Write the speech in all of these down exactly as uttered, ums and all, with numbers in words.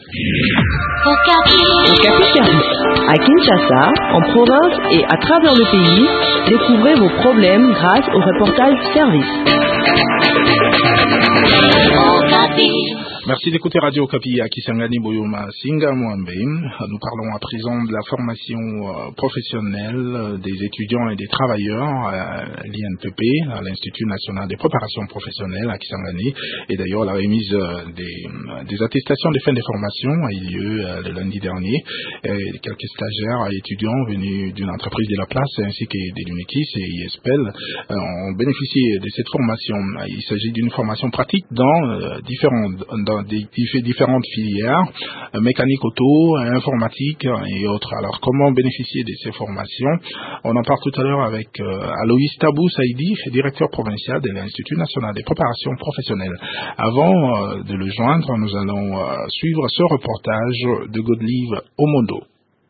Okapi Service. À Kinshasa, en province et à travers le pays, découvrez vos problèmes grâce au reportage service. Okapi. Merci d'écouter Radio Okapi à Kisangani Boyoma Singa Mwambe. Nous parlons à présent de la formation professionnelle des étudiants et des travailleurs à l'I N P P, à l'Institut National des Préparations Professionnelles à Kisangani. Et d'ailleurs, la remise des, des attestations de fin de formation a eu lieu le lundi dernier. Et quelques stagiaires et étudiants venus d'une entreprise de la place ainsi que de l'UNIKIS et I S P E L ont bénéficié de cette formation. Il s'agit d'une formation pratique dans différentes dans des différentes filières, mécanique auto, informatique et autres. Alors, comment bénéficier de ces formations? On en parle tout à l'heure avec euh, Aloïs Tabou Saïdi, directeur provincial de l'Institut National des Préparations Professionnelles. Avant euh, de le joindre, nous allons euh, suivre ce reportage de Godelive Omondo.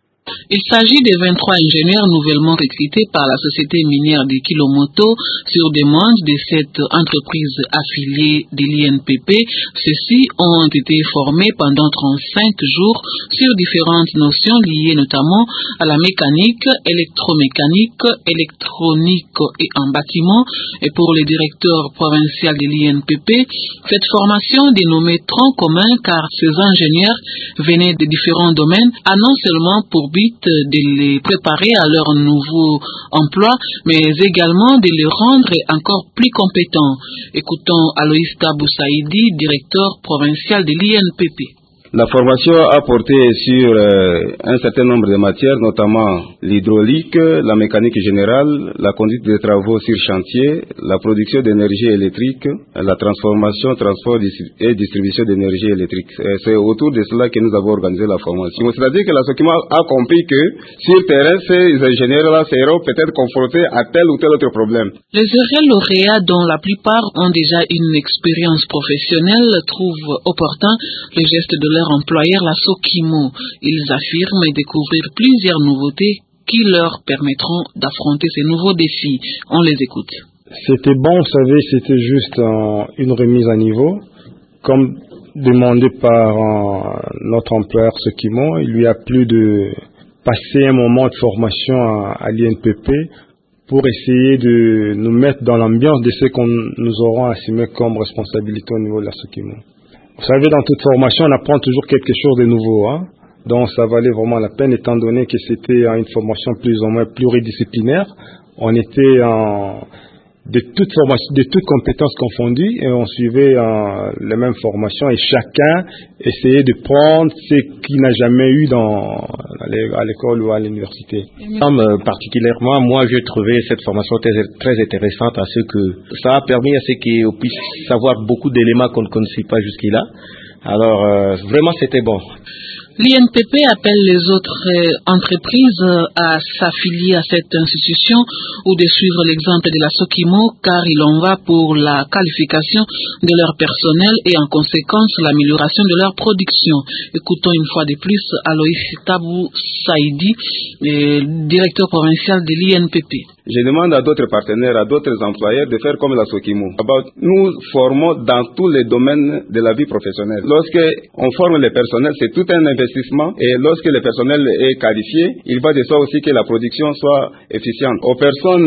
Il s'agit des vingt-trois ingénieurs nouvellement recrutés par la société minière de Kilomoto sur demande de cette entreprise affiliée de l'I N P P. Ceux-ci ont été formés pendant trente-cinq jours sur différentes notions liées notamment à la mécanique, électromécanique, électronique et en bâtiment. Et pour le directeur provincial de l'I N P P, cette formation dénommée tronc commun car ces ingénieurs venaient de différents domaines a non seulement pour but de les préparer à leur nouveau emploi, mais également de les rendre encore plus compétents. Écoutons Aloïs Tabou Saïdi, directeur provincial de l'I N P P. La formation a porté sur euh, un certain nombre de matières, notamment l'hydraulique, la mécanique générale, la conduite des travaux sur chantier, la production d'énergie électrique, la transformation, transport et distribution d'énergie électrique. Et c'est autour de cela que nous avons organisé la formation. C'est-à-dire que la Sokima a compris que sur le terrain, ces ingénieurs-là seront peut-être confrontés à tel ou tel autre problème. Les heureux lauréats, dont la plupart ont déjà une expérience professionnelle, trouvent opportun le geste de leur employeur, la Sokimo. Ils affirment découvrir plusieurs nouveautés qui leur permettront d'affronter ces nouveaux défis. On les écoute. C'était bon, vous savez, c'était juste euh, une remise à niveau. Comme demandé par euh, notre employeur Sokimo, il lui a plu de passer un moment de formation à, à l'I N P P pour essayer de nous mettre dans l'ambiance de ce qu'on nous aurons assumé comme responsabilité au niveau de la Sokimo. Vous savez, dans toute formation, on apprend toujours quelque chose de nouveau, hein? Donc ça valait vraiment la peine, étant donné que c'était une formation plus ou moins pluridisciplinaire. On était en, de toutes formations, de toutes compétences confondues, et on suivait en, les mêmes formations, et chacun essayait de prendre ce qu'il n'a jamais eu dans, à l'école ou à l'université. Euh, particulièrement, moi, j'ai trouvé cette formation très, très intéressante à ce que ça a permis à ce qu'on puisse savoir beaucoup d'éléments qu'on ne connaissait pas jusque-là. Alors, euh, vraiment, c'était bon. L'I N P P appelle les autres euh, entreprises euh, à s'affilier à cette institution ou de suivre l'exemple de la Sokimo, car il en va pour la qualification de leur personnel et en conséquence l'amélioration de leur production. Écoutons une fois de plus Aloïs Tabou Saïdi, euh, directeur provincial de l'I N P P. Je demande à d'autres partenaires, à d'autres employeurs de faire comme la Sokimo. Nous formons dans tous les domaines de la vie professionnelle. Lorsque on forme les personnels, c'est tout un investissement, et lorsque le personnel est qualifié, il va de soi aussi que la production soit efficiente. Aux personnes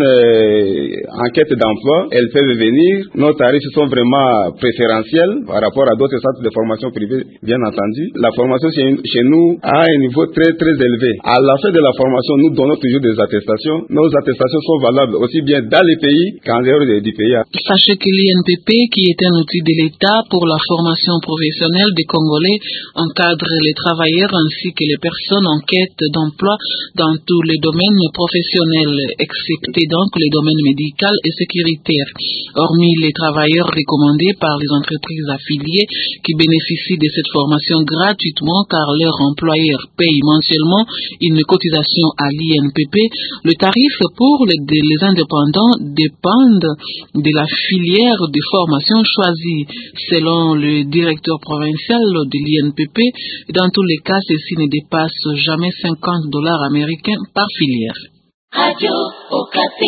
euh, en quête d'emploi, elles peuvent venir. Nos tarifs sont vraiment préférentiels par rapport à d'autres centres de formation privés, bien entendu. La formation chez, chez nous a un niveau très très élevé. À la fin de la formation, nous donnons toujours des attestations. Nos attestations sont valables aussi bien dans les pays qu'en dehors du pays. Sachez que l'I N P P, qui est un outil de l'État pour la formation professionnelle des Congolais, encadre les travailleurs ainsi que les personnes en quête d'emploi dans tous les domaines professionnels, excepté donc les domaines médical et sécuritaire. Hormis les travailleurs recommandés par les entreprises affiliées qui bénéficient de cette formation gratuitement car leur employeur paye mensuellement une cotisation à l'I N P P, le tarif pour les les indépendants dépendent de la filière de formation choisie. Selon le directeur provincial de l'I N P P, dans tous les cas, ceci ne dépasse jamais cinquante dollars américains par filière. Radio Okapi.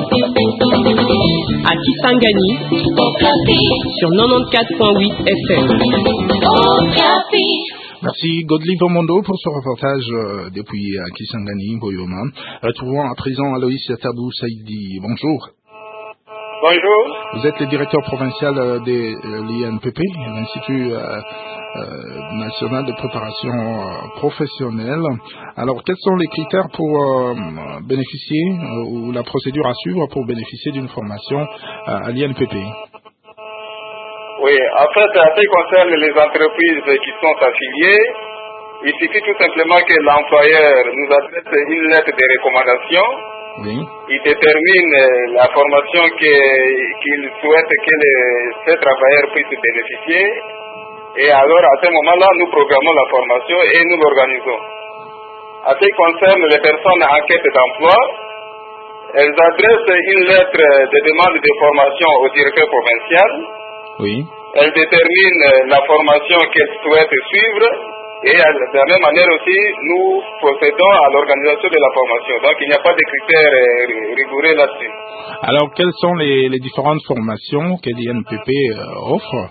À Kisangani, Okapi. sur quatre-vingt-quatorze point huit F M. Okapi. Merci Godlive Omondo pour ce reportage euh, depuis euh, Kisangani, Boyoma. Retrouvons à présent Aloïs Tabou Saïdi. Bonjour. Bonjour. Vous êtes le directeur provincial euh, de euh, l'I N P P, l'Institut euh, euh, national de préparation euh, professionnelle. Alors, quels sont les critères pour euh, bénéficier euh, ou la procédure à suivre pour bénéficier d'une formation euh, à l'I N P P? Oui, en fait, en ce qui concerne les entreprises qui sont affiliées, il suffit tout simplement que l'employeur nous adresse une lettre de recommandation. Oui. Il détermine la formation qu'il souhaite que les, ces travailleurs puissent bénéficier. Et alors, à ce moment-là, nous programmons la formation et nous l'organisons. En ce qui concerne les personnes en quête d'emploi, elles adressent une lettre de demande de formation au directeur provincial. Oui. Elle détermine la formation qu'elle souhaite suivre et de la même manière aussi, nous procédons à l'organisation de la formation. Donc, il n'y a pas de critères rigoureux là-dessus. Alors, quelles sont les, les différentes formations que l'I N P P euh, offre?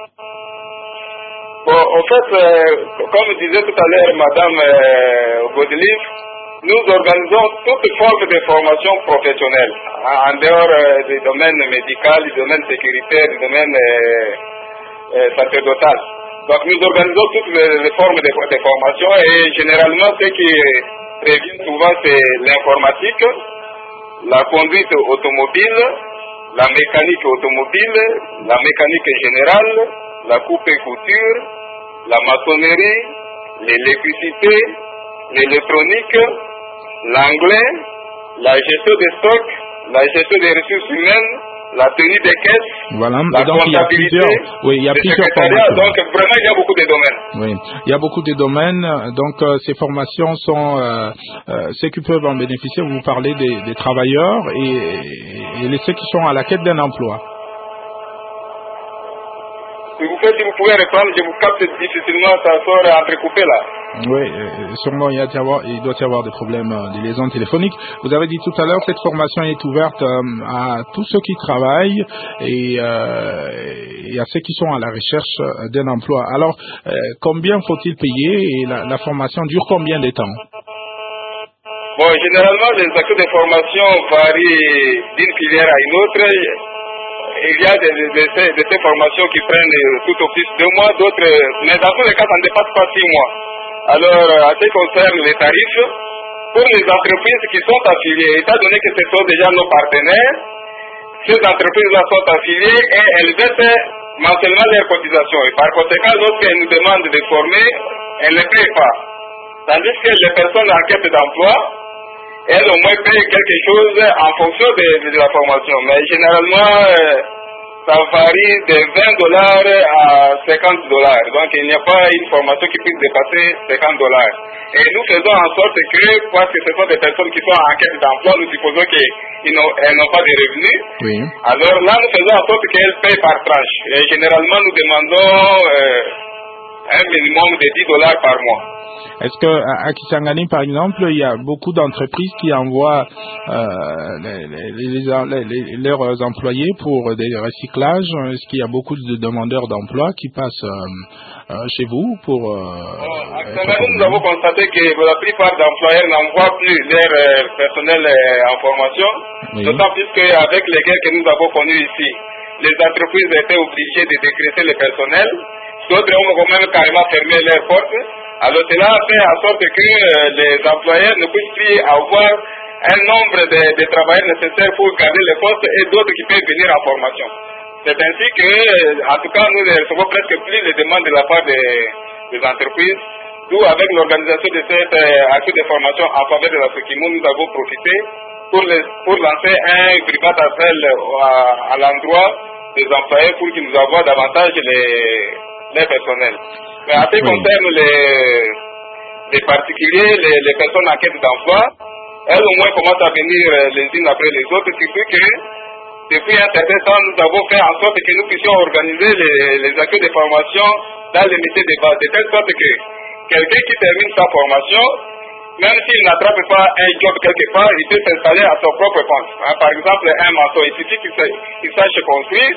Bon, en fait, euh, comme disait tout à l'heure Madame euh, Godelive, nous organisons toutes formes de formation professionnelle, en dehors euh, du domaine médical, du domaine sécuritaire, du domaine euh, euh, sacerdotal. Donc nous organisons toutes les, les formes de, de formation et généralement ce qui revient souvent c'est l'informatique, la conduite automobile, la mécanique automobile, la mécanique générale, la coupe et couture, la maçonnerie, l'électricité, l'électronique, l'anglais, la gestion des stocks, la gestion des ressources humaines, la tenue des caisses, voilà. la donc, il y a plusieurs, oui, il y a plusieurs formations. Donc vraiment il y a beaucoup de domaines. Oui, il y a beaucoup de domaines. Donc euh, ces formations sont euh, euh, ceux qui peuvent en bénéficier. Vous parlez des, des travailleurs et, et les ceux qui sont à la quête d'un emploi. Si vous faites, si vous pouvez répondre, je vous capte difficilement, ça sort entrecoupé là. Oui, euh, sûrement il, y a avoir, il doit y avoir des problèmes euh, de liaison téléphonique. Vous avez dit tout à l'heure, cette formation est ouverte euh, à tous ceux qui travaillent et, euh, et à ceux qui sont à la recherche euh, d'un emploi. Alors, euh, combien faut-il payer et la, la formation dure combien de temps? Bon, généralement, les actes de formation varient d'une filière à une autre. Il y a des, des, des, de ces formations qui prennent tout au plus deux mois, d'autres, mais dans tous les cas, ça ne dépasse pas six mois. Alors, en ce qui concerne les tarifs, pour les entreprises qui sont affiliées, étant donné que ce sont déjà nos partenaires, ces entreprises-là sont affiliées et elles versent mensuellement leurs cotisations. Et par conséquent, lorsqu'elles nous demandent de former, elles ne payent pas. Tandis que les personnes en quête d'emploi, elles au moins payent quelque chose en fonction de, de la formation. Mais généralement, euh, ça varie de vingt dollars à cinquante dollars. Donc il n'y a pas une formation qui puisse dépasser cinquante dollars. Et nous faisons en sorte que, parce que ce sont des personnes qui sont en quête d'emploi, nous supposons qu'elles n'ont pas de revenus. Oui. Alors là, nous faisons en sorte qu'elles payent par tranche. Et généralement, nous demandons euh, un minimum de dix dollars par mois. Est-ce qu'à Kisangani, par exemple, il y a beaucoup d'entreprises qui envoient euh, les, les, les, les, leurs employés pour des recyclages? Est-ce qu'il y a beaucoup de demandeurs d'emploi qui passent euh, euh, chez vous pour... Euh, bon, actuellement, nous avons constaté que la plupart d'employeurs n'envoient plus leur euh, personnel euh, en formation, oui. D'autant plus qu'avec les guerres que nous avons connues ici, les entreprises étaient obligées de dégraisser le personnel, d'autres ont même carrément fermé leurs portes. Alors cela fait en sorte que euh, les employeurs ne puissent plus avoir un nombre de, de travailleurs nécessaires pour garder les postes et d'autres qui peuvent venir en formation. C'est ainsi que, euh, en tout cas, nous ne recevons presque plus les demandes de la part des, des entreprises. D'où, avec l'organisation de cette euh, action de formation en faveur de la Sokimo, nous avons profité pour, les, pour lancer un privat appel à, à l'endroit des employeurs pour qu'ils nous envoient davantage les, les personnels. Mais en ce qui concerne les, les particuliers, les, les personnes en quête d'emploi, elles au moins commencent à venir les unes après les autres, surtout que depuis un certain temps, nous avons fait en sorte que nous puissions organiser les, les accueils de formation dans les métiers de base, de telle sorte que quelqu'un qui termine sa formation, même s'il n'attrape pas un job quelque part, il peut s'installer à son propre compte. Hein, par exemple, un maçon, il suffit qu'il sache construire,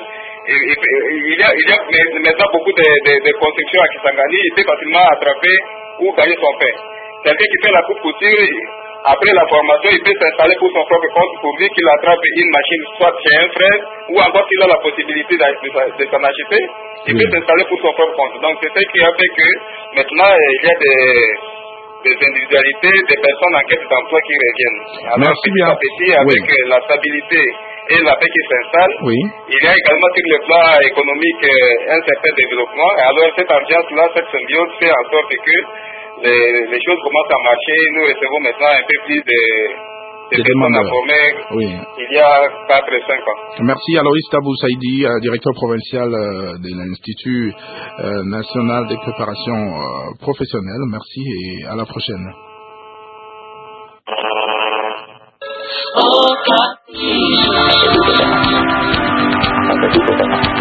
il y a, il y a maintenant beaucoup de, de, de constructions à Kisangani, il peut facilement attraper ou gagner son pain. Quelqu'un qui fait la coupe couture, après la formation, il peut s'installer pour son propre compte pourvu qu'il attrape une machine soit chez un frère ou encore s'il a la possibilité de, de, de s'en acheter, il oui. peut s'installer pour son propre compte. Donc c'est ce qui a fait que maintenant il y a des, des individualités, des personnes en quête d'emploi qui reviennent. Alors Merci petit bien. à petit, avec oui. la stabilité et la paix qui s'installe, oui. il y a également sur le plan économique un certain développement. Alors cette ambiance-là, cette symbiose fait en sorte que les, les choses commencent à marcher. Nous recevons maintenant un peu plus de, de personnes à former oui. il y a quatre à cinq ans. Merci Aloïs Tabou Saïdi, directeur provincial de l'Institut national des préparations professionnelles. Merci et à la prochaine. Oh,